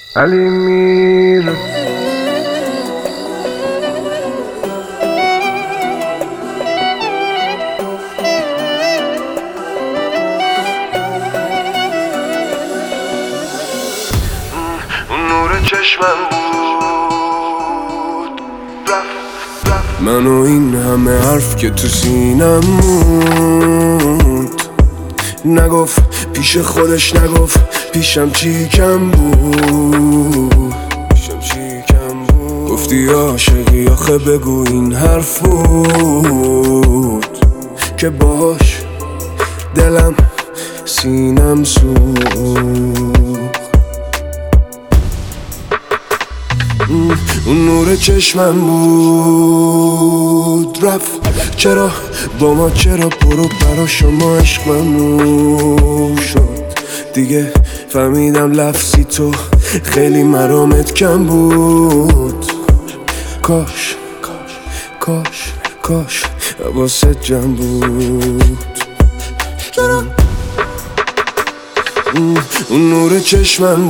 علی میر اون نور چشمم بود رفت من و این همه حرف که تو سینم موند نگفت پیش خودش نگفت پیشم چی کم بود گفتی عاشقی آخه بگو این حرف بود که باش دلم سینم سوخت اون نور چشمم بود رفت چرا با ما چرا برو برا شما عشق ممنوع شد دیگه فهمیدم لفظی تو خیلی مرامت کم بود کاش کاش کاش حواست جمع بود اون نور چشمم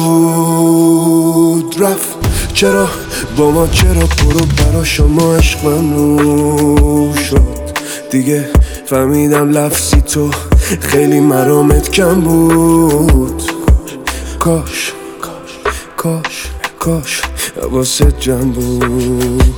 بود رفت چرا با ما چرا برو برا شما عشق ممنوع شد دیگه فهمیدم لفظی تو خیلی مرامت کم بود کاش کاش کاش حواست جمع بود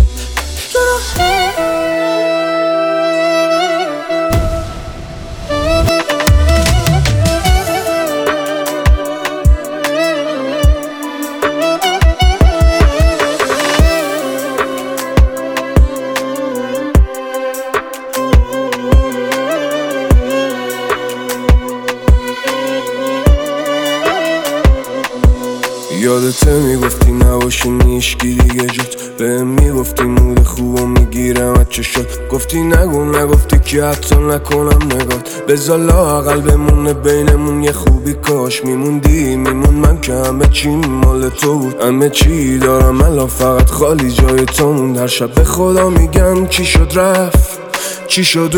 یادته میگفتی نباشی نیشکی دیگه جد بهم میگفتی مود خوبو میگیرم از چه شد گفتی نگفتی که حتی نکنم نگات بذار لااقل بمونه بینمون یه خوبی کاش میموندی من که همه چی مال تو بود همه چی دارم الان فقط خالی جای تو موند هر شب به خدا میگم چی شد رفت چی شد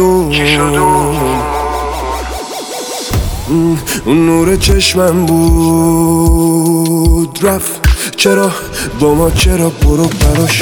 اون نور چشمم بود رفت چرا با ما چرا برو برا